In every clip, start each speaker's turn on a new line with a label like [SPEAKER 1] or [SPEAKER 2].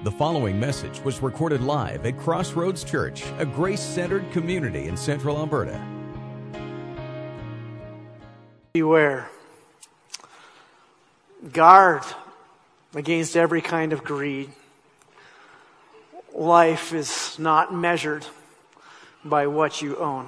[SPEAKER 1] The following message was recorded live at Crossroads Church, a grace-centered community in Central Alberta.
[SPEAKER 2] Beware. Guard against every kind of greed. Life is not measured by what you own.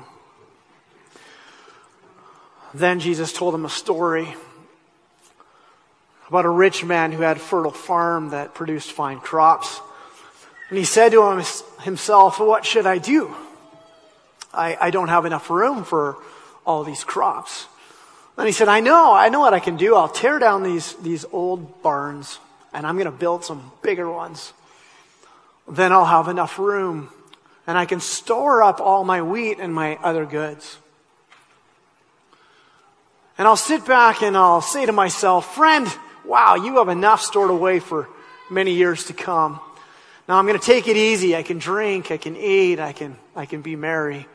[SPEAKER 2] Then Jesus told him a story about a rich man who had a fertile farm that produced fine crops. And he said to himself, what should I do? I don't have enough room for all these crops. Then he said, I know what I can do. I'll tear down these old barns and I'm going to build some bigger ones. Then I'll have enough room and I can store up all my wheat and my other goods. And I'll sit back and I'll say to myself, friend, wow, you have enough stored away for many years to come. Now I'm going to take it easy. I can drink, I can eat, I can be merry.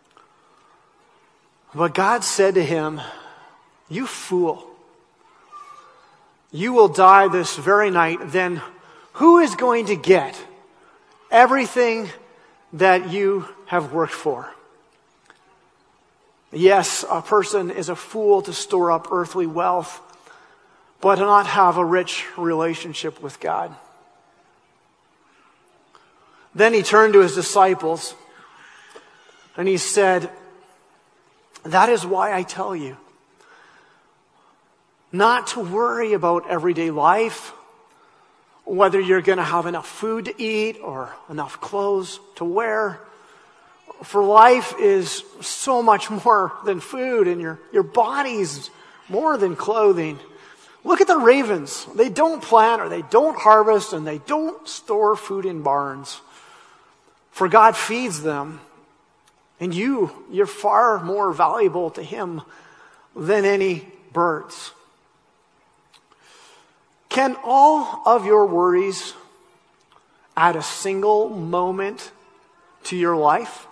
[SPEAKER 2] But God said to him, you fool, you will die this very night. Then who is going to get everything that you have worked for? Yes, a person is a fool to store up earthly wealth, but to not have a rich relationship with God. Then he turned to his disciples and he said, that is why I tell you not to worry about everyday life, whether you're going to have enough food to eat or enough clothes to wear. For life is so much more than food, and your body's more than clothing. Look at the ravens. They don't plant or they don't harvest and they don't store food in barns. For God feeds them. And you're far more valuable to Him than any birds. Can all of your worries add a single moment to your life?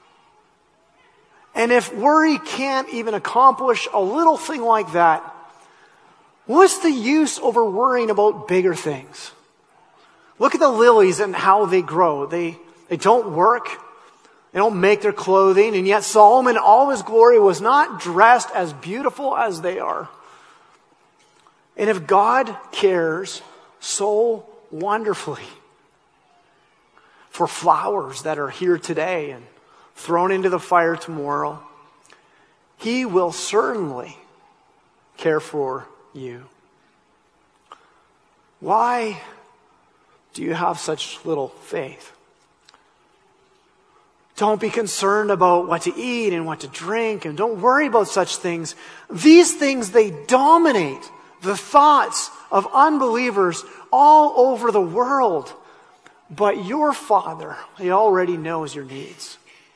[SPEAKER 2] And if worry can't even accomplish a little thing like that, what's the use over worrying about bigger things? Look at the lilies and how they grow. They don't work. They don't make their clothing. And yet Solomon, in all his glory, was not dressed as beautiful as they are. And if God cares so wonderfully for flowers that are here today and thrown into the fire tomorrow, He will certainly care for you. Why do you have such little faith? Don't be concerned about what to eat and what to drink, and don't worry about such things. These things, they dominate the thoughts of unbelievers all over the world. But your Father, He already knows your needs.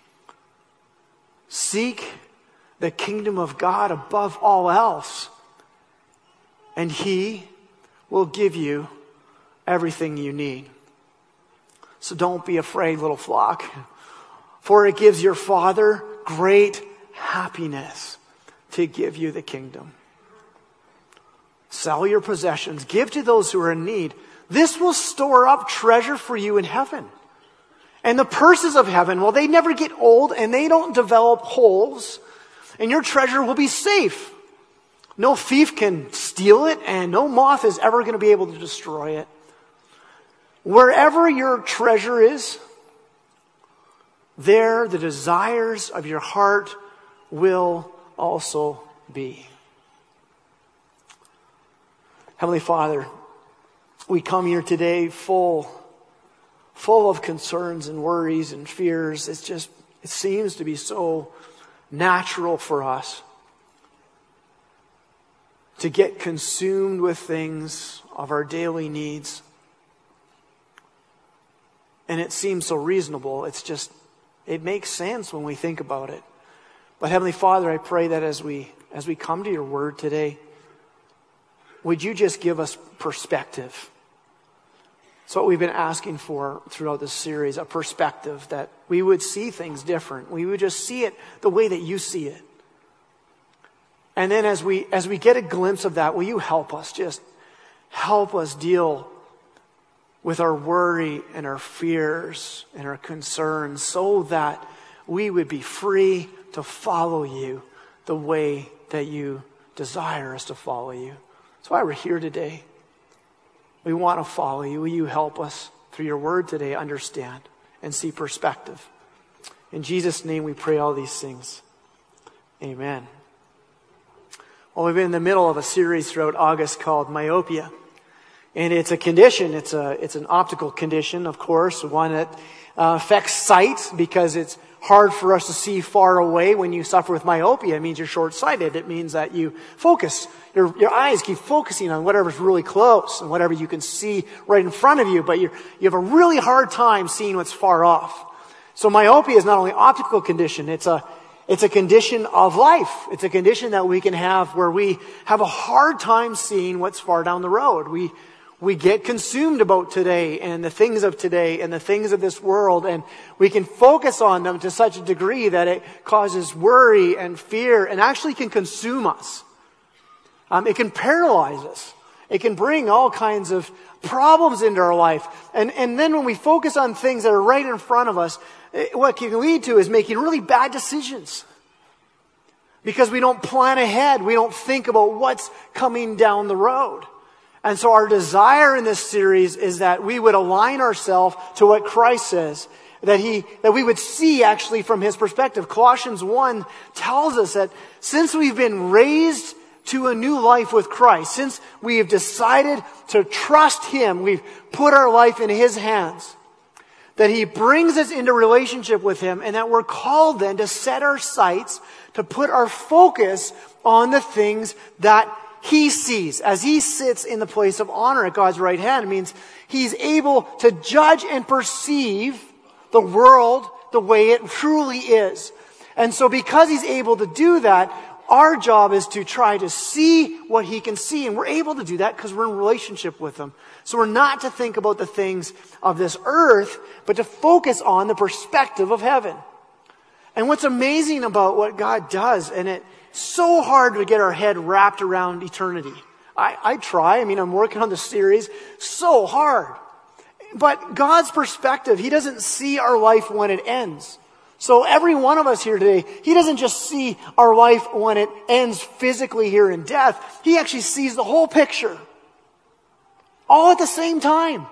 [SPEAKER 2] Seek the kingdom of God above all else, and He will give you everything you need. So don't be afraid, little flock, for it gives your Father great happiness to give you the kingdom. Sell your possessions, give to those who are in need. This will store up treasure for you in heaven. And the purses of heaven, well, they never get old and they don't develop holes. And your treasure will be safe. No thief can steal it, and no moth is ever going to be able to destroy it. Wherever your treasure is, there the desires of your heart will also be. Heavenly Father, we come here today full of concerns and worries and fears. It seems to be so natural for us to get consumed with things of our daily needs. And it seems so reasonable. It makes sense when we think about it. But Heavenly Father, I pray that as we come to your word today, would you just give us perspective? It's what we've been asking for throughout this series, a perspective that we would see things different. We would just see it the way that you see it. And then as we get a glimpse of that, will you help us? Just help us deal with our worry and our fears and our concerns so that we would be free to follow you the way that you desire us to follow you. That's why we're here today. We want to follow you. Will you help us through your word today understand and see perspective? In Jesus' name we pray all these things. Amen. Well, we've been in the middle of a series throughout August called myopia. And it's a condition. It's an optical condition, of course, one that affects sight because it's hard for us to see far away. When you suffer with myopia, it means you're short-sighted. It means that you focus. Your eyes keep focusing on whatever's really close and whatever you can see right in front of you, but you have a really hard time seeing what's far off. So myopia is not only an optical condition, it's a condition of life. It's a condition that we can have where we have a hard time seeing what's far down the road. We get consumed about today and the things of today and the things of this world, and we can focus on them to such a degree that it causes worry and fear and actually can consume us. It can paralyze us. It can bring all kinds of problems into our life. And then when we focus on things that are right in front of us, what can lead to is making really bad decisions. Because we don't plan ahead. We don't think about what's coming down the road. And so our desire in this series is that we would align ourselves to what Christ says, that we would see actually from His perspective. Colossians 1 tells us that since we've been raised to a new life with Christ, since we have decided to trust Him, we've put our life in His hands, that He brings us into relationship with Him, and that we're called then to set our sights, to put our focus on the things that He sees. As He sits in the place of honor at God's right hand, it means He's able to judge and perceive the world the way it truly is. And so because He's able to do that, our job is to try to see what He can see. And we're able to do that because we're in relationship with Him. So we're not to think about the things of this earth, but to focus on the perspective of heaven. And what's amazing about what God does, and it's so hard to get our head wrapped around eternity. I try. I'm working on this series so hard. But God's perspective, He doesn't see our life when it ends. So every one of us here today, He doesn't just see our life when it ends physically here in death. He actually sees the whole picture. All at the same time.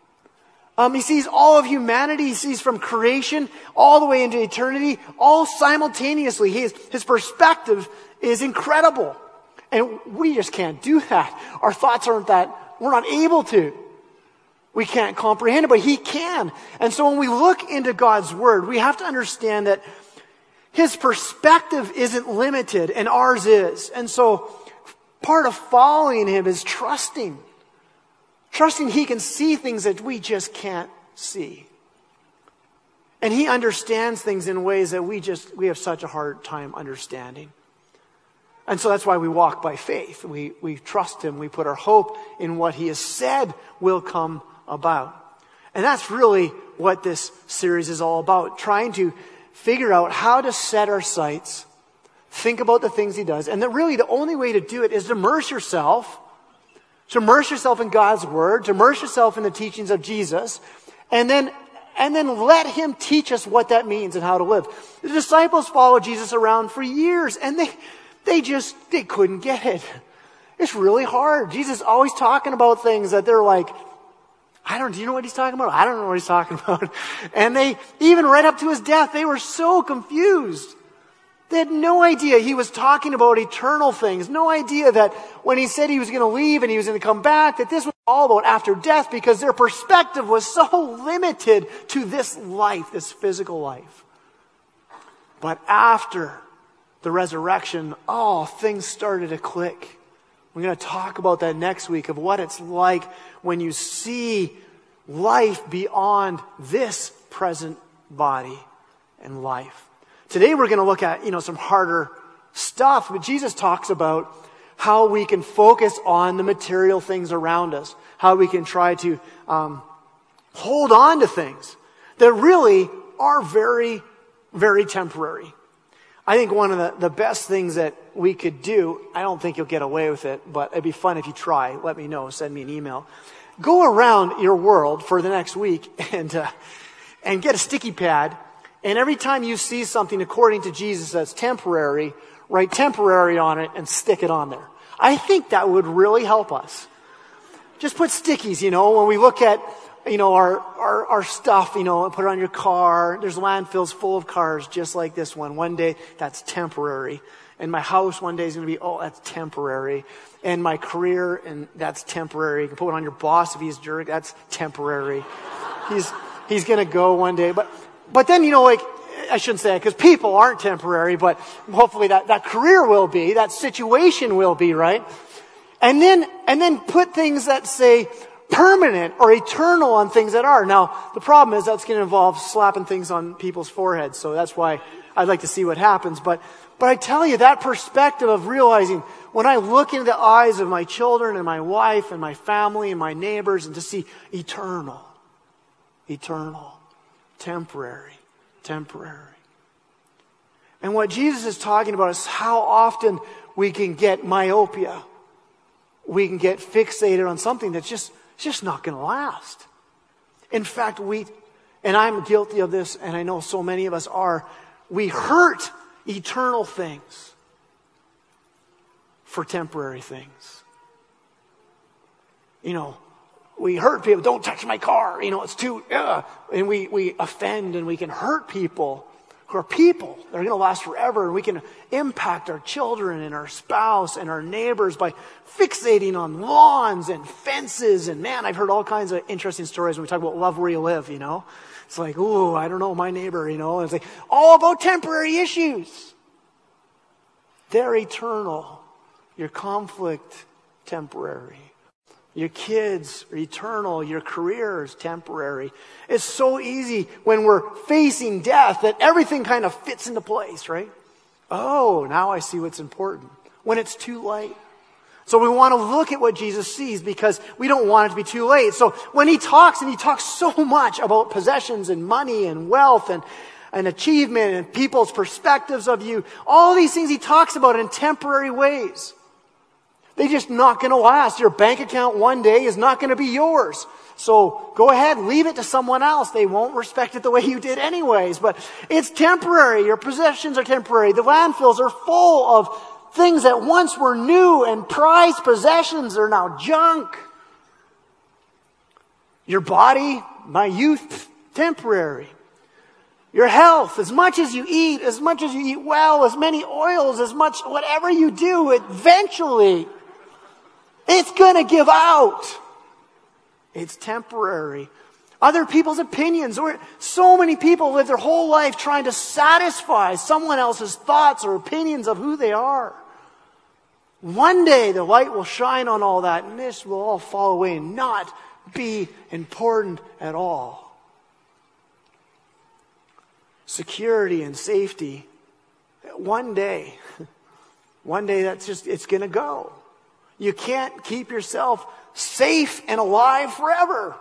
[SPEAKER 2] He sees all of humanity. He sees from creation all the way into eternity, all simultaneously. His perspective is incredible. And we just can't do that. Our thoughts aren't that. We're not able to. We can't comprehend it, but He can. And so when we look into God's Word, we have to understand that His perspective isn't limited and ours is. And so part of following Him is trusting. Trusting He can see things that we just can't see. And He understands things in ways that we have such a hard time understanding. And so that's why we walk by faith. We trust Him. We put our hope in what He has said will come about. And that's really what this series is all about. Trying to figure out how to set our sights, think about the things He does. And that really the only way to do it is to immerse yourself in God's Word, to immerse yourself in the teachings of Jesus, and then let Him teach us what that means and how to live. The disciples followed Jesus around for years, and they couldn't get it. It's really hard. Jesus is always talking about things that they're like, do you know what He's talking about? I don't know what He's talking about. And they, even right up to His death, they were so confused. They had no idea He was talking about eternal things. No idea that when He said He was going to leave and He was going to come back, that this was all about after death, because their perspective was so limited to this life, this physical life. But after the resurrection, things started to click. We're going to talk about that next week, of what it's like when you see life beyond this present body and life. Today we're going to look at, some harder stuff, but Jesus talks about how we can focus on the material things around us, how we can try to hold on to things that really are very, very temporary. I think one of the best things that we could do, I don't think you'll get away with it, but it'd be fun if you try. Let me know. Send me an email. go around your world for the next week and get a sticky pad. And every time you see something according to Jesus that's temporary, write temporary on it and stick it on there. I think that would really help us. Just put stickies, when we look at, our stuff, and put it on your car. There's landfills full of cars just like this one. One day, that's temporary. And my house one day is going to be, that's temporary. And my career, and that's temporary. You can put it on your boss if he's a jerk. That's temporary. He's going to go one day. But then, I shouldn't say that because people aren't temporary, but hopefully that career will be, that situation will be, right? And then put things that say permanent or eternal on things that are. Now, the problem is that's going to involve slapping things on people's foreheads. So that's why I'd like to see what happens. But I tell you, that perspective of realizing when I look into the eyes of my children and my wife and my family and my neighbors and to see eternal, temporary. And what Jesus is talking about is how often we can get myopia. We can get fixated on something that's just not going to last. In fact, and I'm guilty of this, and I know so many of us are, we hurt eternal things for temporary things. We hurt people. Don't touch my car. It's too, and we offend and we can hurt people who are people. They're going to last forever. And we can impact our children and our spouse and our neighbors by fixating on lawns and fences. And man, I've heard all kinds of interesting stories when we talk about love where you live, It's like, I don't know my neighbor, And it's like all about temporary issues. They're eternal. Your conflict, temporary. Your kids are eternal. Your career is temporary. It's so easy when we're facing death that everything kind of fits into place, right? Oh, now I see what's important. When it's too late. So we want to look at what Jesus sees because we don't want it to be too late. So when he talks, and he talks so much about possessions and money and wealth and achievement and people's perspectives of you, all these things he talks about in temporary ways. They're just not going to last. Your bank account one day is not going to be yours. So go ahead, leave it to someone else. They won't respect it the way you did anyways. But it's temporary. Your possessions are temporary. The landfills are full of things that once were new and prized possessions are now junk. Your body, my youth, temporary. Your health, as much as you eat well, as many oils, as much, whatever you do, eventually it's going to give out. It's temporary. Other people's opinions. So many people live their whole life trying to satisfy someone else's thoughts or opinions of who they are. One day the light will shine on all that and this will all fall away and not be important at all. Security and safety. One day it's going to go. You can't keep yourself safe and alive forever.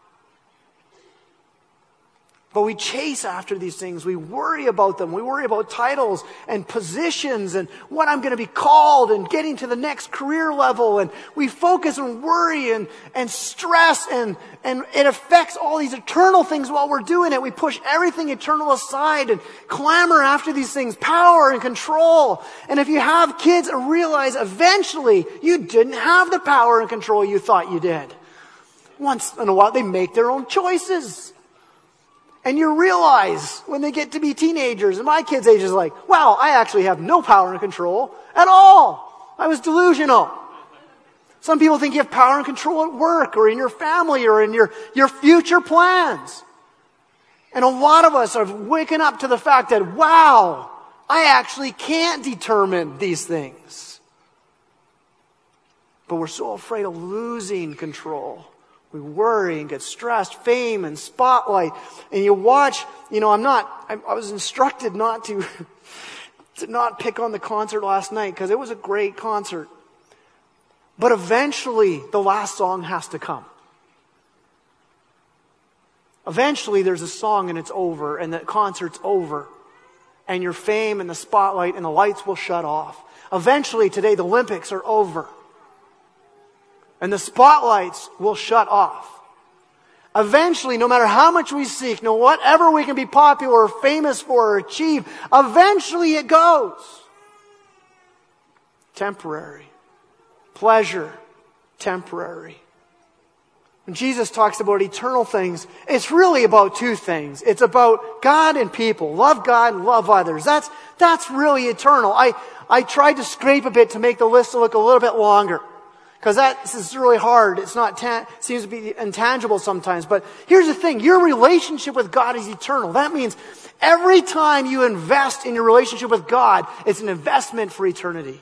[SPEAKER 2] But we chase after these things. We worry about them. We worry about titles and positions and what I'm going to be called and getting to the next career level. And we focus and worry and stress and it affects all these eternal things while we're doing it. We push everything eternal aside and clamor after these things, power and control. And if you have kids, realize eventually you didn't have the power and control you thought you did. Once in a while, they make their own choices. And you realize when they get to be teenagers, and my kid's age is like, wow, I actually have no power and control at all. I was delusional. Some people think you have power and control at work or in your family or in your future plans. And a lot of us are waking up to the fact that, wow, I actually can't determine these things. But we're so afraid of losing control. We worry and get stressed, fame and spotlight. And you watch, I was instructed not to not pick on the concert last night because it was a great concert. But eventually the last song has to come. Eventually there's a song and it's over and the concert's over. And your fame and the spotlight and the lights will shut off. Eventually today the Olympics are over. and the spotlights will shut off. Eventually, no matter how much we seek, no whatever we can be popular or famous for or achieve, eventually it goes. Temporary. Pleasure, temporary. When Jesus talks about eternal things, it's really about two things. It's about God and people. Love God, love others. That's really eternal. I tried to scrape a bit to make the list look a little bit longer. Because this is really hard. It's not, seems to be intangible sometimes. But here's the thing. Your relationship with God is eternal. That means every time you invest in your relationship with God, it's an investment for eternity.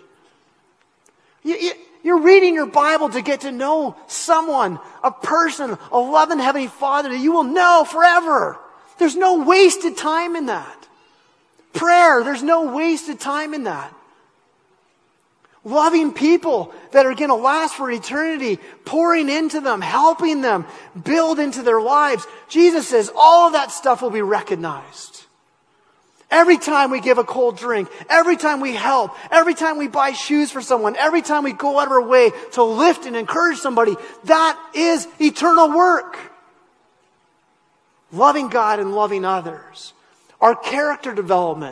[SPEAKER 2] You're reading your Bible to get to know someone, a person, a loving Heavenly Father that you will know forever. There's no wasted time in that. Prayer, there's no wasted time in that. Loving people that are going to last for eternity, pouring into them, helping them, build into their lives. Jesus says all of that stuff will be recognized. Every time we give a cold drink, every time we help, every time we buy shoes for someone, every time we go out of our way to lift and encourage somebody, that is eternal work. Loving God and loving others. Our character development.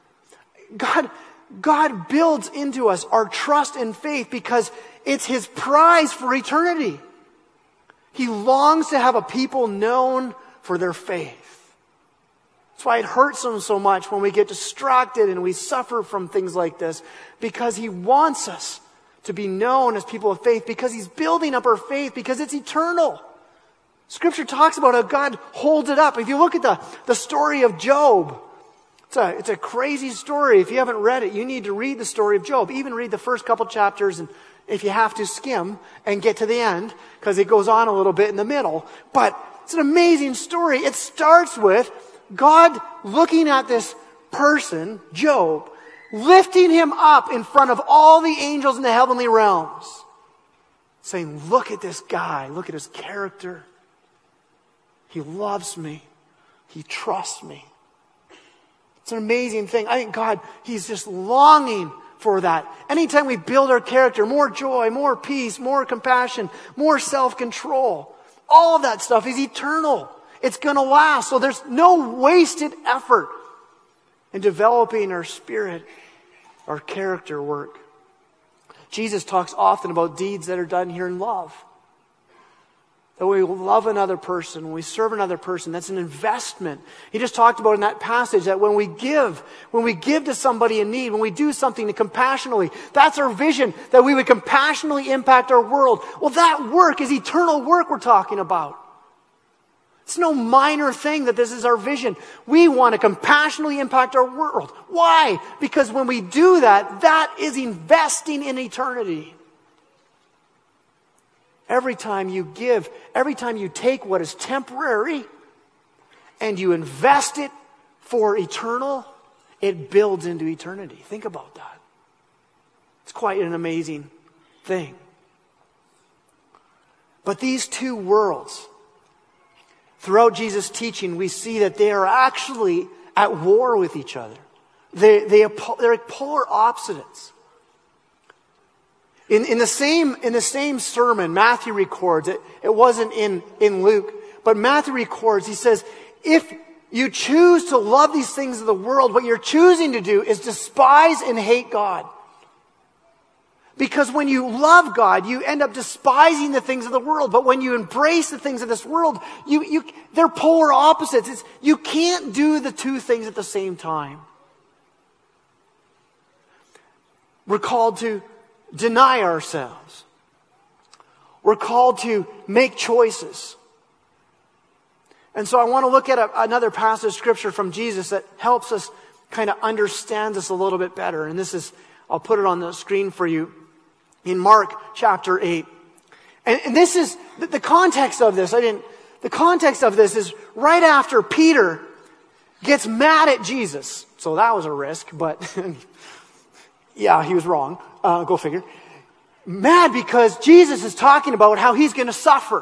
[SPEAKER 2] God builds into us our trust and faith because it's His prize for eternity. He longs to have a people known for their faith. That's why it hurts Him so much when we get distracted and we suffer from things like this, because He wants us to be known as people of faith, because He's building up our faith, because it's eternal. Scripture talks about how God holds it up. If you look at the story of Job, it's a crazy story. If you haven't read it, you need to read the story of Job. Even read the first couple chapters, and if you have to, skim and get to the end, because it goes on a little bit in the middle. But it's an amazing story. It starts with God looking at this person, Job, lifting him up in front of all the angels in the heavenly realms, saying, look at this guy, look at his character. He loves me. He trusts me. It's an amazing thing. I think God, He's just longing for that. Anytime we build our character, more joy, more peace, more compassion, more self-control, all of that stuff is eternal. It's going to last. So there's no wasted effort in developing our spirit, our character work. Jesus talks often about deeds that are done here in love. That we love another person, when we serve another person, that's an investment. He just talked about in that passage that when we give to somebody in need, when we do something compassionately, that's our vision, that we would compassionately impact our world. Well, that work is eternal work we're talking about. It's no minor thing that this is our vision. We want to compassionately impact our world. Why? Because when we do that, that is investing in eternity. Every time you give, every time you take what is temporary and you invest it for eternal, it builds into eternity. Think about that. It's quite an amazing thing. But these two worlds, throughout Jesus' teaching, we see that they are actually at war with each other. They're polar opposites. In the same sermon, Matthew records it. It wasn't in Luke, but Matthew records. He says, if you choose to love these things of the world, what you're choosing to do is despise and hate God. Because when you love God, you end up despising the things of the world. But when you embrace the things of this world, they're polar opposites. You can't do the two things at the same time. We're called to deny ourselves. We're called to make choices. And so I want to look at another passage of Scripture from Jesus that helps us kind of understand this a little bit better. And this is, I'll put it on the screen for you, in Mark chapter 8. And this is, the context of this, the context of this is right after Peter gets mad at Jesus. So that was a risk, but yeah, he was wrong. Go figure. Mad because Jesus is talking about how He's going to suffer.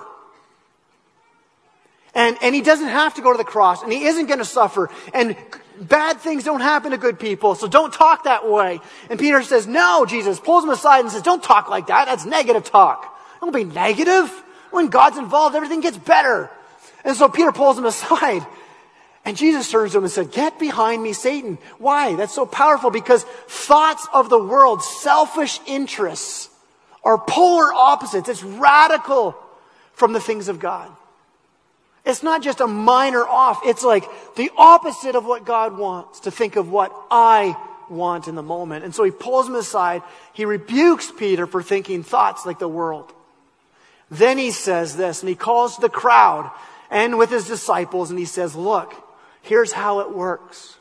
[SPEAKER 2] And He doesn't have to go to the cross, and He isn't going to suffer. And bad things don't happen to good people, so don't talk that way. And Peter says, no, Jesus pulls him aside and says, don't talk like that. That's negative talk. Don't be negative. When God's involved, everything gets better. And so Peter pulls him aside. And Jesus turns to him and said, get behind me, Satan. Why? That's so powerful because thoughts of the world, selfish interests, are polar opposites. It's radical from the things of God. It's not just a minor off. It's like the opposite of what God wants, to think of what I want in the moment. And so he pulls him aside. He rebukes Peter for thinking thoughts like the world. Then he says this, and he calls the crowd and with his disciples, and he says, look, here's how it works.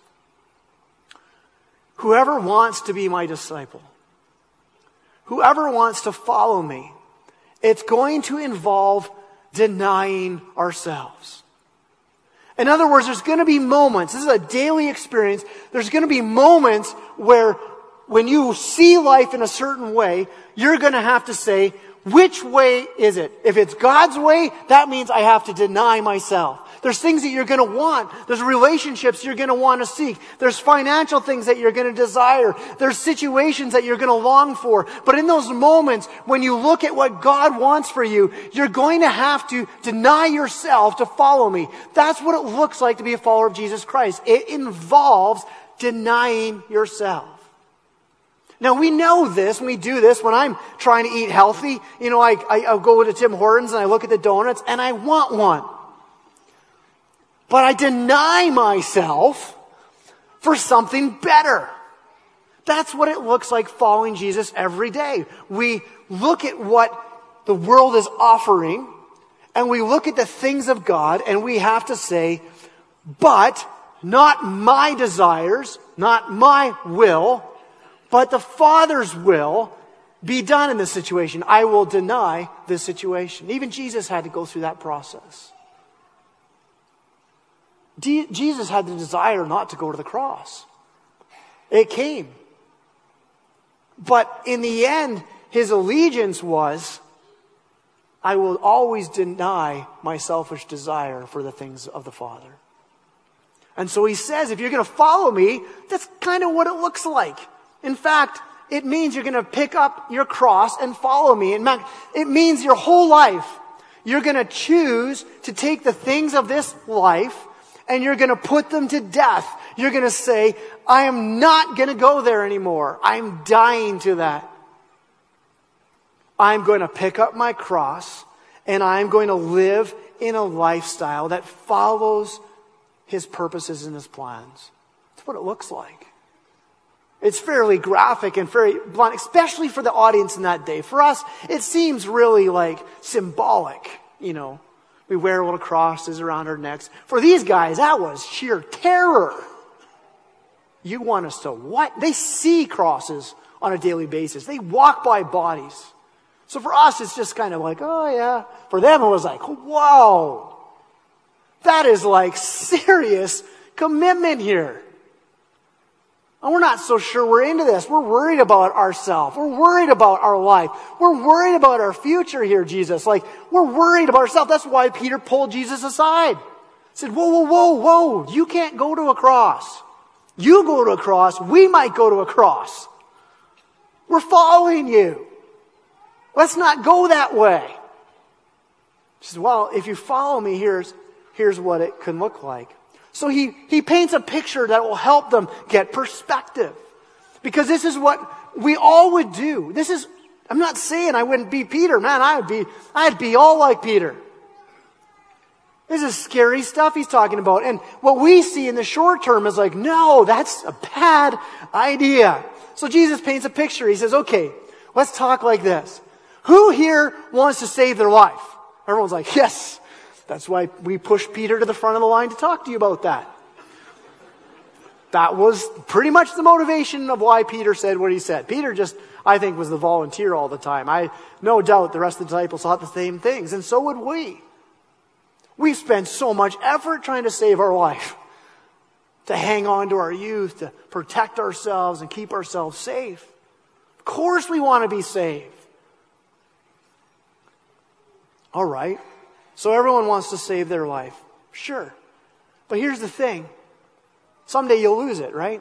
[SPEAKER 2] Whoever wants to be my disciple, whoever wants to follow me, it's going to involve denying ourselves. In other words, there's going to be moments, this is a daily experience, there's going to be moments where when you see life in a certain way, you're going to have to say, which way is it? If it's God's way, that means I have to deny myself. There's things that you're going to want. There's relationships you're going to want to seek. There's financial things that you're going to desire. There's situations that you're going to long for. But in those moments, when you look at what God wants for you, you're going to have to deny yourself to follow me. That's what it looks like to be a follower of Jesus Christ. It involves denying yourself. Now, we know this, when we do this, when I'm trying to eat healthy, I'll go to Tim Hortons and I look at the donuts and I want one. But I deny myself for something better. That's what it looks like following Jesus every day. We look at what the world is offering and we look at the things of God and we have to say, but not my desires, not my will, but the Father's will be done in this situation. I will deny this situation. Even Jesus had to go through that process. Jesus had the desire not to go to the cross. It came. But in the end, his allegiance was, I will always deny my selfish desire for the things of the Father. And so he says, if you're going to follow me, that's kind of what it looks like. In fact, it means you're going to pick up your cross and follow me. In fact, it means your whole life, you're going to choose to take the things of this life and you're going to put them to death. You're going to say, I am not going to go there anymore. I'm dying to that. I'm going to pick up my cross and I'm going to live in a lifestyle that follows his purposes and his plans. That's what it looks like. It's fairly graphic and very blunt, especially for the audience in that day. For us, it seems really like symbolic, We wear little crosses around our necks. For these guys, that was sheer terror. You want us to what? They see crosses on a daily basis. They walk by bodies. So for us, it's just kind of like, oh yeah. For them, it was like, whoa. That is like serious commitment here. And we're not so sure we're into this. We're worried about ourselves. We're worried about our life. We're worried about our future here, Jesus. We're worried about ourselves. That's why Peter pulled Jesus aside. He said, whoa. You can't go to a cross. You go to a cross. We might go to a cross. We're following you. Let's not go that way. He says, well, if you follow me, here's what it can look like. So he paints a picture that will help them get perspective. Because this is what we all would do. I'm not saying I wouldn't be Peter. Man, I'd be all like Peter. This is scary stuff he's talking about. And what we see in the short term is like, no, that's a bad idea. So Jesus paints a picture. He says, okay, let's talk like this. Who here wants to save their life? Everyone's like, yes. That's why we pushed Peter to the front of the line to talk to you about that. That was pretty much the motivation of why Peter said what he said. Peter just, I think, was the volunteer all the time. I no doubt the rest of the disciples thought the same things, and so would we. We've spent so much effort trying to save our life, to hang on to our youth, to protect ourselves and keep ourselves safe. Of course we want to be saved. All right. So everyone wants to save their life. Sure. But here's the thing. Someday you'll lose it, right?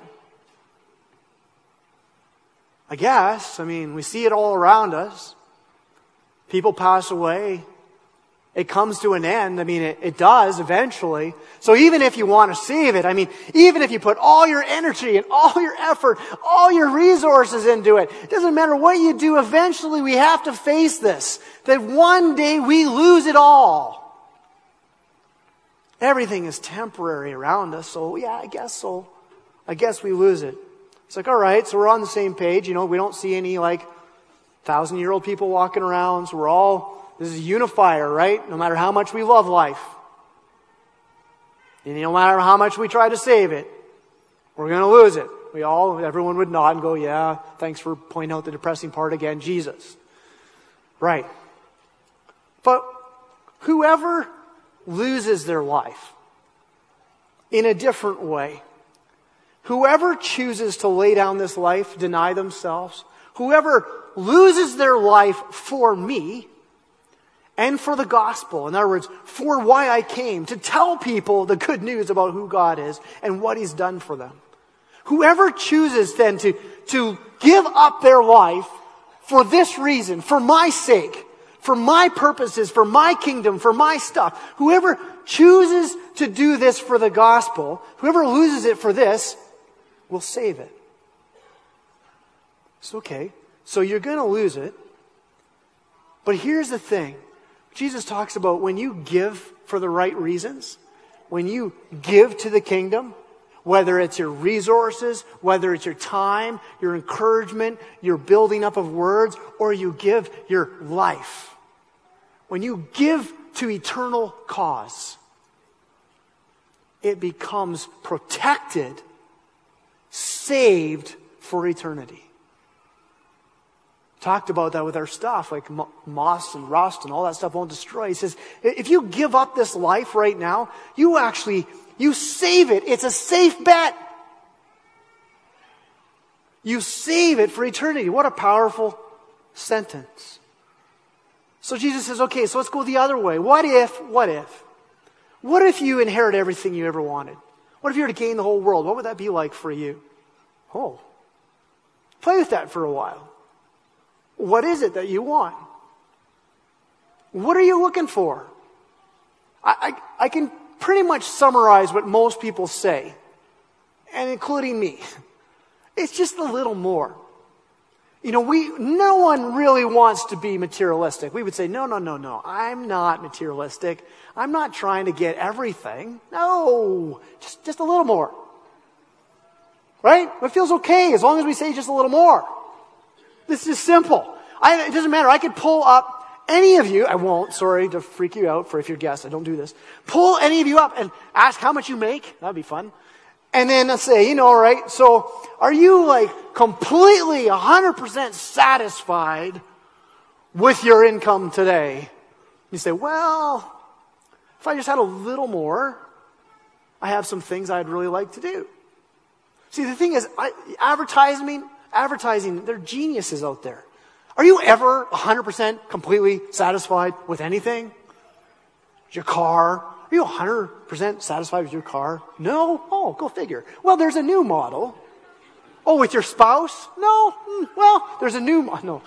[SPEAKER 2] I guess. We see it all around us. People pass away. It comes to an end. I mean, it does eventually. So even if you want to save it, I mean, even if you put all your energy and all your effort, all your resources into it, it doesn't matter what you do, eventually we have to face this. That one day we lose it all. Everything is temporary around us, so yeah, I guess so. I guess we lose it. It's like, all right, so we're on the same page. We don't see any 1,000-year-old people walking around, so this is a unifier, right? No matter how much we love life. And no matter how much we try to save it, we're going to lose it. Everyone would nod and go, yeah, thanks for pointing out the depressing part again, Jesus. Right. But whoever loses their life in a different way, whoever chooses to lay down this life, deny themselves, whoever loses their life for me, and for the gospel. In other words, for why I came, to tell people the good news about who God is and what He's done for them. Whoever chooses then to give up their life for this reason, for my sake, for my purposes, for my kingdom, for my stuff, whoever chooses to do this for the gospel, whoever loses it for this, will save it. It's okay. So you're going to lose it. But here's the thing. Jesus talks about when you give for the right reasons, when you give to the kingdom, whether it's your resources, whether it's your time, your encouragement, your building up of words, or you give your life. When you give to eternal cause, it becomes protected, saved for eternity. Talked about that with our stuff, like moss and rust and all that stuff won't destroy. He says, if you give up this life right now, you save it. It's a safe bet. You save it for eternity. What a powerful sentence. So Jesus says, okay, so let's go the other way. What if you inherit everything you ever wanted? What if you were to gain the whole world? What would that be like for you? Play with that for a while. What is it that you want? What are you looking for? I can pretty much summarize what most people say, and including me. It's just a little more. No one really wants to be materialistic. We would say, no, I'm not materialistic. I'm not trying to get everything. No, just a little more. Right? It feels okay as long as we say just a little more. This is simple. It doesn't matter. I could pull up any of you. I won't, sorry to freak you out for if you're guests. I don't do this. Pull any of you up and ask how much you make. That'd be fun. And then let's say, all right, so are you completely 100% satisfied with your income today? You say, well, if I just had a little more, I have some things I'd really like to do. See, the thing is, advertising, they're geniuses out there. Are you ever 100% completely satisfied with anything? Your car? Are you 100% satisfied with your car? No? Oh, go figure. Well, there's a new model. Oh, with your spouse? No? Well, there's a new model. No.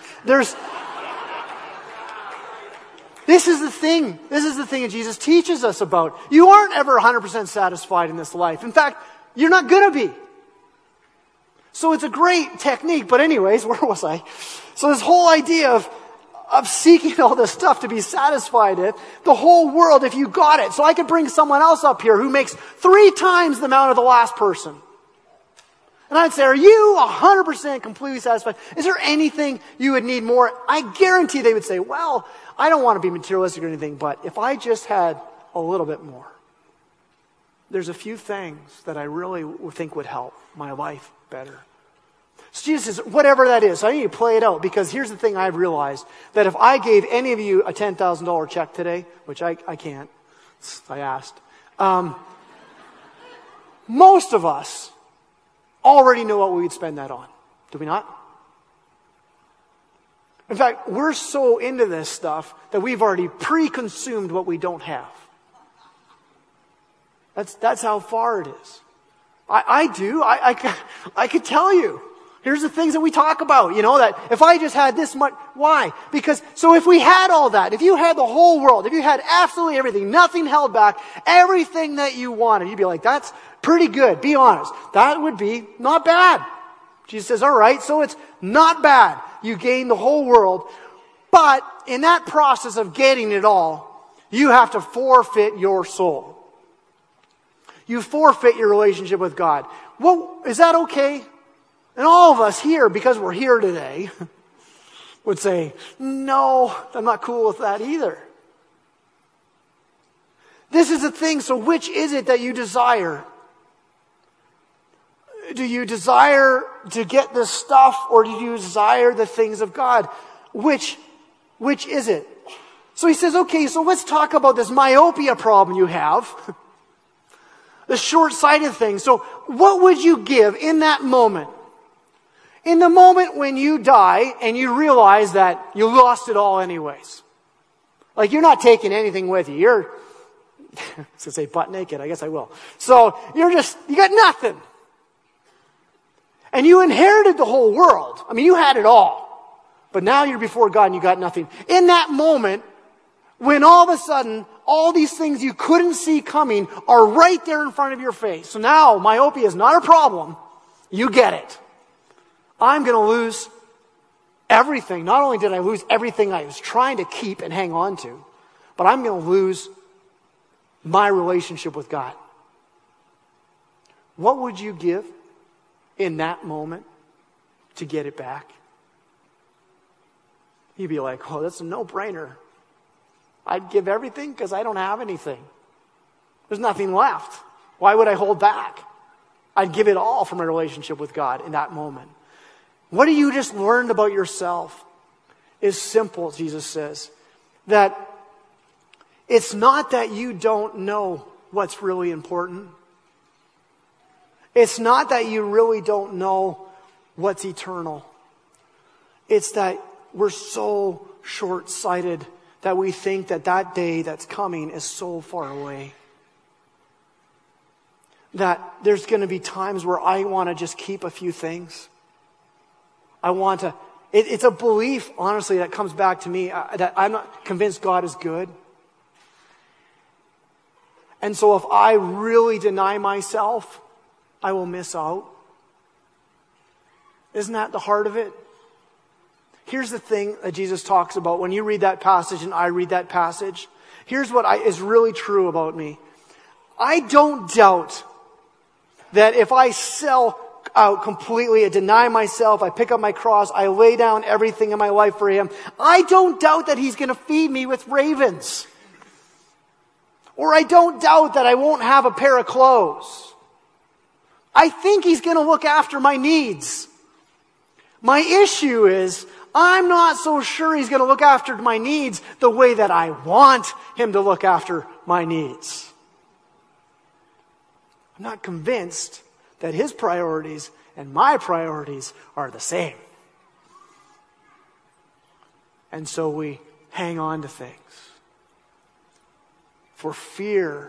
[SPEAKER 2] This is the thing. This is the thing that Jesus teaches us about. You aren't ever 100% satisfied in this life. In fact, you're not going to be. So it's a great technique, but anyways, where was I? So this whole idea of seeking all this stuff to be satisfied with, the whole world, if you got it. So I could bring someone else up here who makes 3 times the amount of the last person. And I'd say, are you 100% completely satisfied? Is there anything you would need more? I guarantee they would say, well, I don't want to be materialistic or anything, but if I just had a little bit more. There's a few things that I really think would help my life better. So Jesus says, whatever that is, so I need to play it out, because here's the thing I've realized, that if I gave any of you a $10,000 check today, which I can't, I asked, most of us already know what we would spend that on. Do we not? In fact, we're so into this stuff that we've already pre-consumed what we don't have. That's how far it is. I do. I could tell you. Here's the things that we talk about, that if I just had this much, why? Because, so if we had all that, if you had the whole world, if you had absolutely everything, nothing held back, everything that you wanted, you'd be like, that's pretty good, be honest. That would be not bad. Jesus says, all right, so it's not bad. You gain the whole world, but in that process of getting it all, you have to forfeit your soul. You forfeit your relationship with God. Well, is that okay? And all of us here, because we're here today, would say, no, I'm not cool with that either. This is the thing, so which is it that you desire? Do you desire to get this stuff, or do you desire the things of God? Which is it? So he says, okay, so let's talk about this myopia problem you have. The short-sighted thing. So what would you give in that moment? In the moment when you die and you realize that you lost it all anyways. Like you're not taking anything with you. You're, I was going to say butt naked. I guess I will. So you got nothing. And you inherited the whole world. I mean, you had it all. But now you're before God and you got nothing. In that moment, when all of a sudden, all these things you couldn't see coming are right there in front of your face. So now, myopia is not a problem. You get it. I'm going to lose everything. Not only did I lose everything I was trying to keep and hang on to, but I'm going to lose my relationship with God. What would you give in that moment to get it back? You'd be like, oh, that's a no-brainer. I'd give everything because I don't have anything. There's nothing left. Why would I hold back? I'd give it all for my relationship with God in that moment. What you just learned about yourself is simple, Jesus says. That it's not that you don't know what's really important. It's not that you really don't know what's eternal. It's that we're so short-sighted that we think that that day that's coming is so far away. That there's going to be times where I want to just keep a few things. I want to, it's a belief, honestly, that comes back to me, that I'm not convinced God is good. And so if I really deny myself, I will miss out. Isn't that the heart of it? Here's the thing that Jesus talks about when you read that passage and I read that passage. Here's what is really true about me. I don't doubt that if I sell out completely, I deny myself, I pick up my cross, I lay down everything in my life for Him, I don't doubt that He's going to feed me with ravens. Or I don't doubt that I won't have a pair of clothes. I think He's going to look after my needs. My issue is, I'm not so sure He's going to look after my needs the way that I want Him to look after my needs. I'm not convinced that His priorities and my priorities are the same. And so we hang on to things. For fear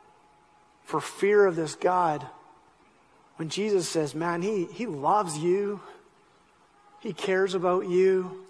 [SPEAKER 2] of this God. When Jesus says, man, He loves you. He cares about you.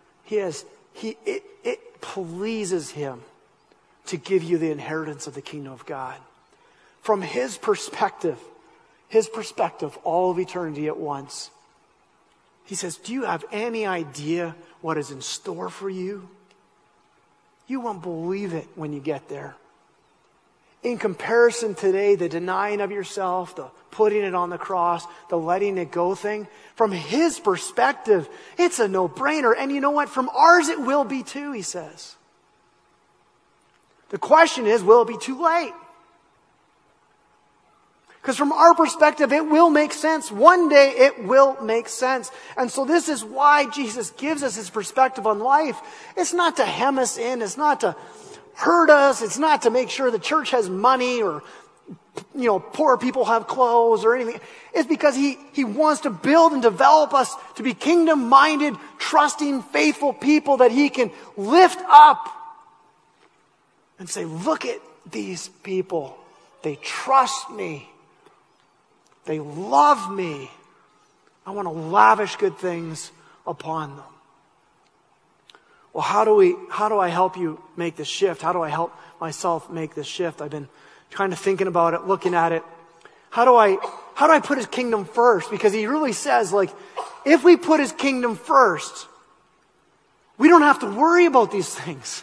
[SPEAKER 2] It pleases Him to give you the inheritance of the kingdom of God. From His perspective, all of eternity at once. He says, do you have any idea what is in store for you? You won't believe it when you get there. In comparison today, the denying of yourself, the putting it on the cross, the letting it go thing, from His perspective, it's a no-brainer. And you know what? From ours it will be too, He says. The question is, will it be too late? Because from our perspective, it will make sense. One day it will make sense. And so this is why Jesus gives us His perspective on life. It's not to hem us in. It's not to hurt us. It's not to make sure the church has money or, poor people have clothes or anything. It's because He wants to build and develop us to be kingdom-minded, trusting, faithful people that He can lift up and say, look at these people. They trust me. They love me. I want to lavish good things upon them. Well, how do I help you make this shift? How do I help myself make this shift? I've been kind of thinking about it, looking at it. How do I put his kingdom first? Because he really says, like, if we put his kingdom first, we don't have to worry about these things.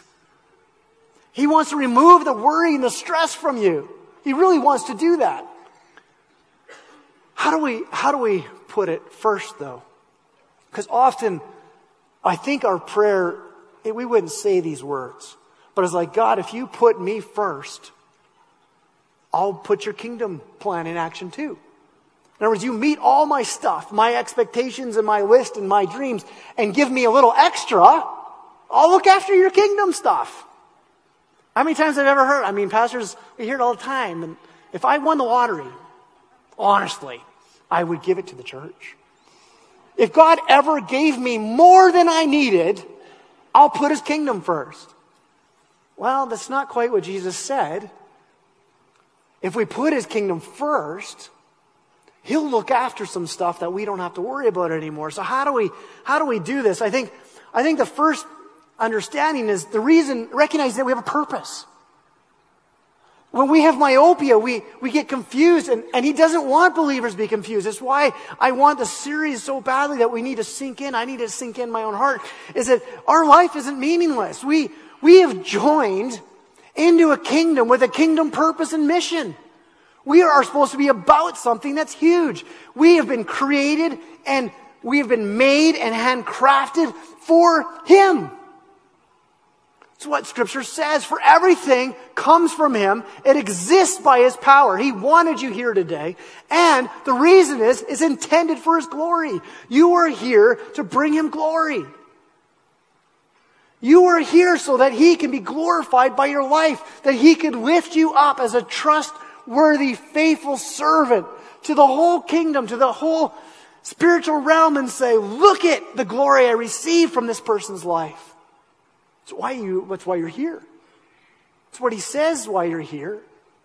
[SPEAKER 2] He wants to remove the worry and the stress from you. He really wants to do that. How do we put it first, though? Because often, I think our prayer, we wouldn't say these words. But it's like, God, if you put me first, I'll put your kingdom plan in action too. In other words, you meet all my stuff, my expectations and my list and my dreams, and give me a little extra, I'll look after your kingdom stuff. How many times I've ever heard, pastors, we hear it all the time, and if I won the lottery, honestly, I would give it to the church. If God ever gave me more than I needed, I'll put his kingdom first. Well, that's not quite what Jesus said. If we put his kingdom first, he'll look after some stuff that we don't have to worry about anymore. So how do we do this? I think the first understanding is recognize that we have a purpose. When we have myopia, we get confused, and he doesn't want believers to be confused. That's why I want the series so badly that we need to sink in. I need to sink in my own heart, is that our life isn't meaningless. We have joined into a kingdom with a kingdom purpose and mission. We are supposed to be about something that's huge. We have been created and we have been made and handcrafted for him. It's what Scripture says. For everything comes from him. It exists by his power. He wanted you here today. And the reason is, it's intended for his glory. You are here to bring him glory. You are here so that he can be glorified by your life. That he could lift you up as a trustworthy, faithful servant to the whole kingdom, to the whole spiritual realm, and say, look at the glory I received from this person's life. That's why you're here. That's what he says why you're here.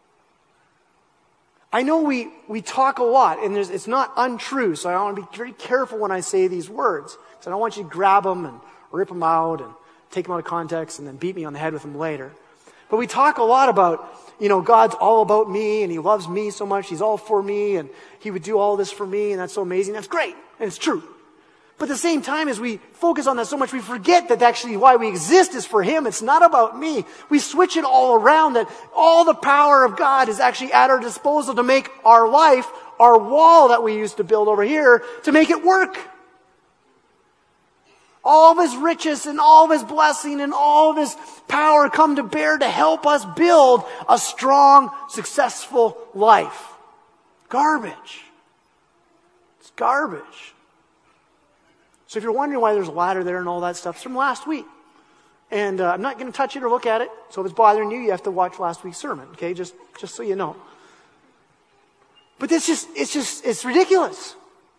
[SPEAKER 2] I know we talk a lot, and it's not untrue, so I want to be very careful when I say these words. Because I don't want you to grab them and rip them out and take them out of context and then beat me on the head with them later. But we talk a lot about, God's all about me, and he loves me so much, he's all for me, and he would do all this for me, and that's so amazing. That's great, and it's true. But at the same time, as we focus on that so much, we forget that actually why we exist is for him. It's not about me. We switch it all around, that all the power of God is actually at our disposal to make our life, our wall that we used to build over here, to make it work. All of his riches and all of his blessing and all of his power come to bear to help us build a strong, successful life. Garbage. It's garbage. So if you're wondering why there's a ladder there and all that stuff, it's from last week. And I'm not going to touch it or look at it. So if it's bothering you, you have to watch last week's sermon. Okay, just so you know. But it's ridiculous.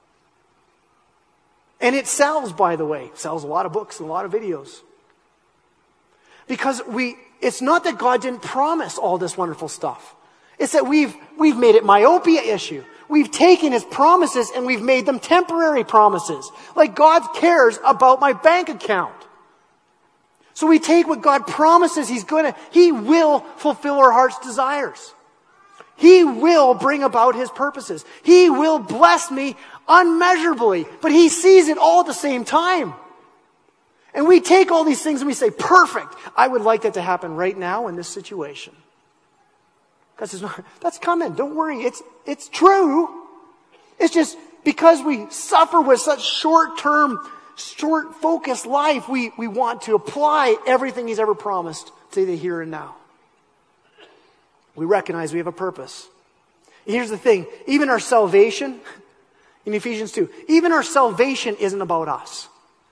[SPEAKER 2] And it sells, by the way. It sells a lot of books and a lot of videos. Because it's not that God didn't promise all this wonderful stuff. It's that we've made it myopia issue. We've taken his promises and we've made them temporary promises. Like God cares about my bank account. So we take what God promises he will fulfill our heart's desires. He will bring about his purposes. He will bless me unmeasurably, but he sees it all at the same time. And we take all these things and we say, perfect. I would like that to happen right now in this situation. That's coming. Don't worry. It's true. It's just because we suffer with such short-term, short-focused life, we want to apply everything he's ever promised to the here and now. We recognize we have a purpose. Here's the thing. Even our salvation, in Ephesians 2, even our salvation isn't about us.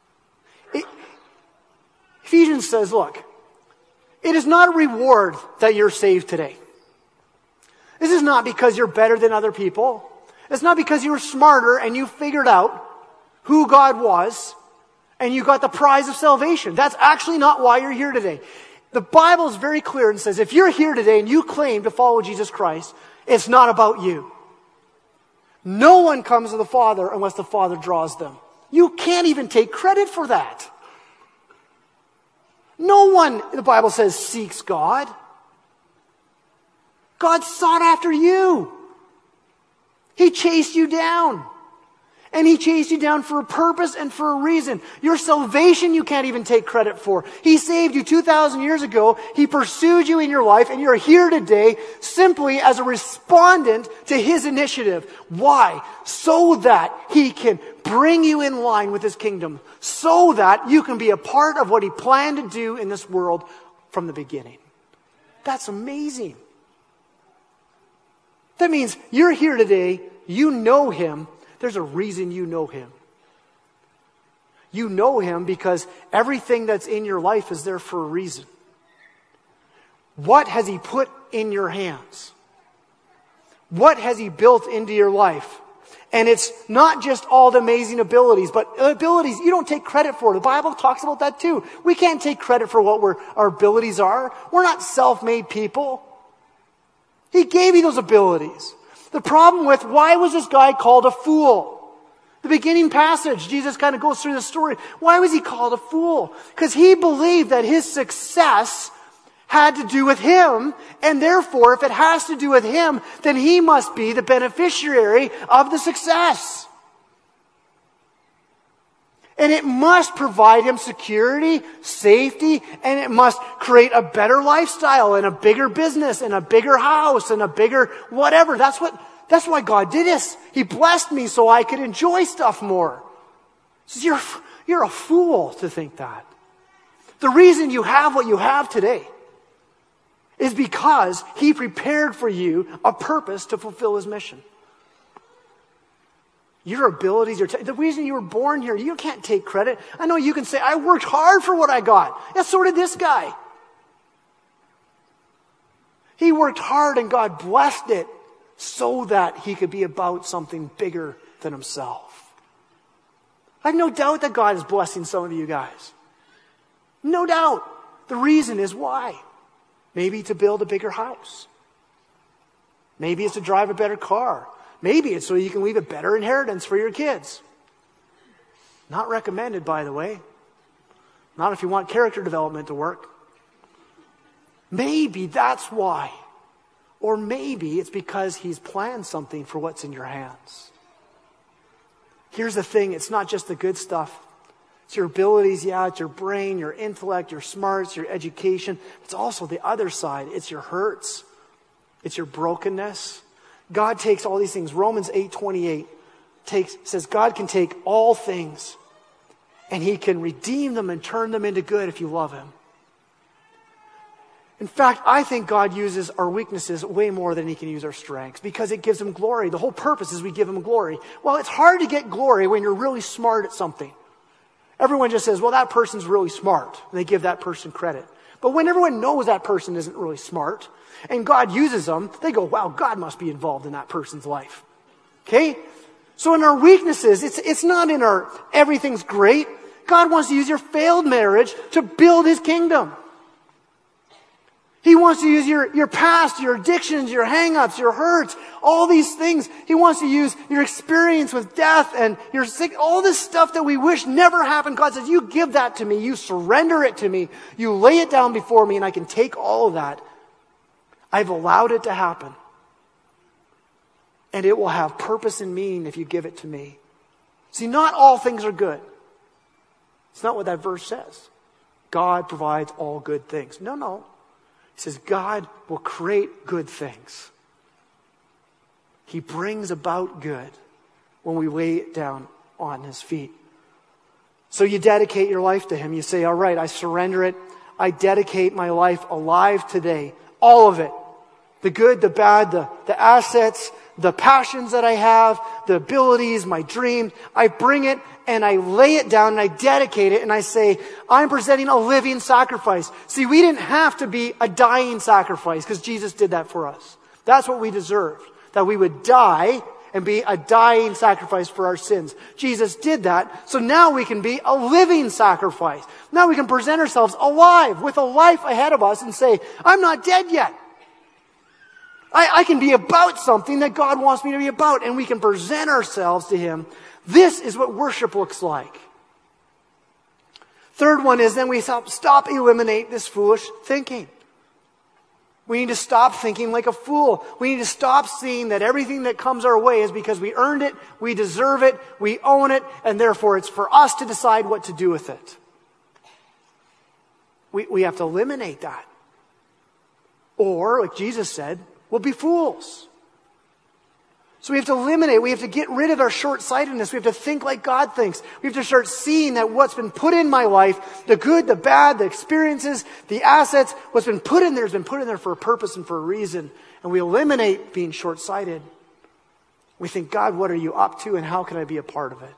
[SPEAKER 2] Ephesians says, look, it is not a reward that you're saved today. This is not because you're better than other people. It's not because you were smarter and you figured out who God was and you got the prize of salvation. That's actually not why you're here today. The Bible is very clear and says if you're here today and you claim to follow Jesus Christ, it's not about you. No one comes to the Father unless the Father draws them. You can't even take credit for that. No one, the Bible says, seeks God. God sought after you. He chased you down. And He chased you down for a purpose and for a reason. Your salvation you can't even take credit for. He saved you 2,000 years ago. He pursued you in your life, and you're here today simply as a respondent to His initiative. Why? So that He can bring you in line with His kingdom. So that you can be a part of what He planned to do in this world from the beginning. That's amazing. That means you're here today, you know Him. There's a reason you know Him. You know Him because everything that's in your life is there for a reason. What has He put in your hands? What has He built into your life? And it's not just all the amazing abilities, but abilities you don't take credit for. The Bible talks about that too. We can't take credit for what our abilities are. We're not self-made people. He gave you those abilities. The problem with why was this guy called a fool? The beginning passage, Jesus kind of goes through the story. Why was he called a fool? Because he believed that his success had to do with him, and therefore, if it has to do with him, then he must be the beneficiary of the success. And it must provide him security, safety, and it must create a better lifestyle and a bigger business and a bigger house and a bigger whatever. That's why God did this. He blessed me so I could enjoy stuff more. He says, you're a fool to think that. The reason you have what you have today is because He prepared for you a purpose to fulfill His mission. Your abilities, the reason you were born here, you can't take credit. I know you can say, I worked hard for what I got. Yeah, so did this guy. He worked hard and God blessed it so that he could be about something bigger than himself. I have no doubt that God is blessing some of you guys. No doubt. The reason is why. Maybe to build a bigger house. Maybe it's to drive a better car. Maybe it's so you can leave a better inheritance for your kids. Not recommended, by the way. Not if you want character development to work. Maybe that's why. Or maybe it's because He's planned something for what's in your hands. Here's the thing, it's not just the good stuff. It's your abilities, yeah, it's your brain, your intellect, your smarts, your education. It's also the other side. It's your hurts. It's your brokenness. God takes all these things. Romans 8:28 says God can take all things and He can redeem them and turn them into good if you love Him. In fact, I think God uses our weaknesses way more than He can use our strengths because it gives Him glory. The whole purpose is we give Him glory. Well, it's hard to get glory when you're really smart at something. Everyone just says, well, that person's really smart. And they give that person credit. But when everyone knows that person isn't really smart, and God uses them, they go, wow, God must be involved in that person's life. Okay? So in our weaknesses, it's not in our everything's great. God wants to use your failed marriage to build His kingdom. He wants to use your past, your addictions, your hang-ups, your hurts, all these things. He wants to use your experience with death and your sick, all this stuff that we wish never happened. God says, you give that to me. You surrender it to me. You lay it down before me and I can take all of that. I've allowed it to happen. And it will have purpose and meaning if you give it to me. See, not all things are good. It's not what that verse says. God provides all good things. No. He says God will create good things. He brings about good when we lay it down on His feet. So you dedicate your life to Him. You say, all right, I surrender it. I dedicate my life alive today. All of it. The good, the bad, the assets, the passions that I have, the abilities, my dreams. I bring it and I lay it down and I dedicate it and I say, I'm presenting a living sacrifice. See, we didn't have to be a dying sacrifice because Jesus did that for us. That's what we deserved. That we would die and be a dying sacrifice for our sins. Jesus did that, so now we can be a living sacrifice. Now we can present ourselves alive with a life ahead of us and say, I'm not dead yet. I can be about something that God wants me to be about, and we can present ourselves to Him. This is what worship looks like. Third one is then we eliminate this foolish thinking. We need to stop thinking like a fool. We need to stop seeing that everything that comes our way is because we earned it, we deserve it, we own it, and therefore it's for us to decide what to do with it. We have to eliminate that. Or, like Jesus said, we'll be fools. So we have to eliminate, we have to get rid of our short-sightedness. We have to think like God thinks. We have to start seeing that what's been put in my life, the good, the bad, the experiences, the assets, what's been put in there has been put in there for a purpose and for a reason. And we eliminate being short-sighted. We think, God, what are you up to and how can I be a part of it?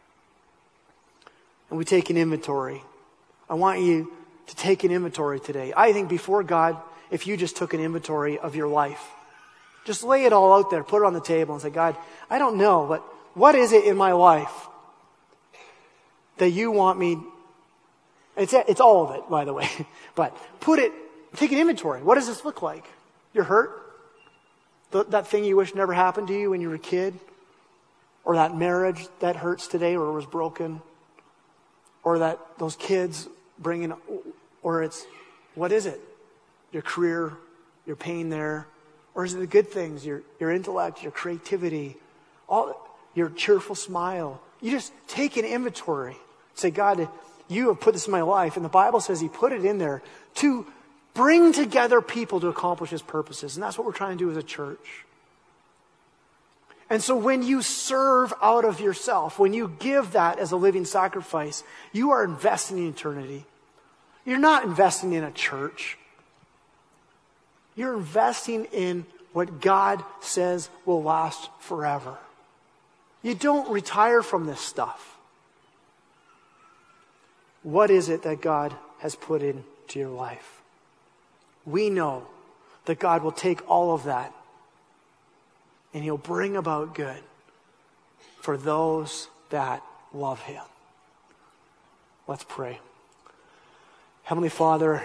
[SPEAKER 2] And we take an inventory. I want you to take an inventory today. I think before God, if you just took an inventory of your life, just lay it all out there, put it on the table and say, God, I don't know, but what is it in my life that you want me? It's all of it, by the way. But take an inventory. What does this look like? You're hurt? That thing you wish never happened to you when you were a kid? Or that marriage that hurts today or was broken? Or those kids what is it? Your career, your pain there? Or is it the good things, your intellect, your creativity, your cheerful smile? You just take an inventory. Say, God, you have put this in my life. And the Bible says He put it in there to bring together people to accomplish His purposes. And that's what we're trying to do as a church. And so when you serve out of yourself, when you give that as a living sacrifice, you are investing in eternity. You're not investing in a church. You're investing in what God says will last forever. You don't retire from this stuff. What is it that God has put into your life? We know that God will take all of that and He'll bring about good for those that love Him. Let's pray. Heavenly Father,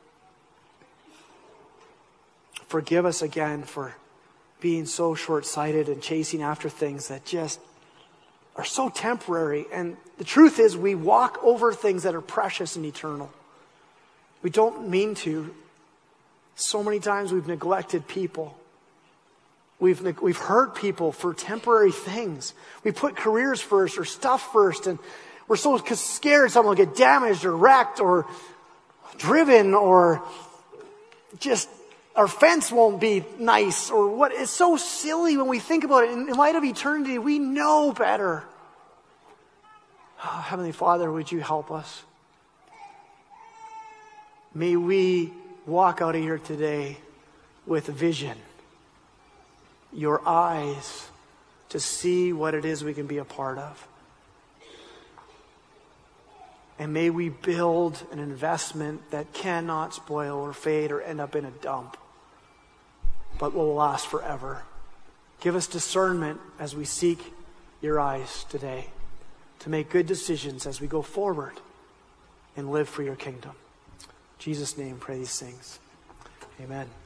[SPEAKER 2] forgive us again for being so short-sighted and chasing after things that just are so temporary. And the truth is we walk over things that are precious and eternal. We don't mean to. So many times we've neglected people. We've hurt people for temporary things. We put careers first or stuff first, and we're so scared someone will get damaged or wrecked or driven or just our fence won't be nice or what. It's so silly when we think about it. In light of eternity, we know better. Oh, Heavenly Father, would you help us? May we walk out of here today with vision, your eyes to see what it is we can be a part of. And may we build an investment that cannot spoil or fade or end up in a dump, but will last forever. Give us discernment as we seek your eyes today to make good decisions as we go forward and live for your kingdom. In Jesus' name, pray these things. Amen.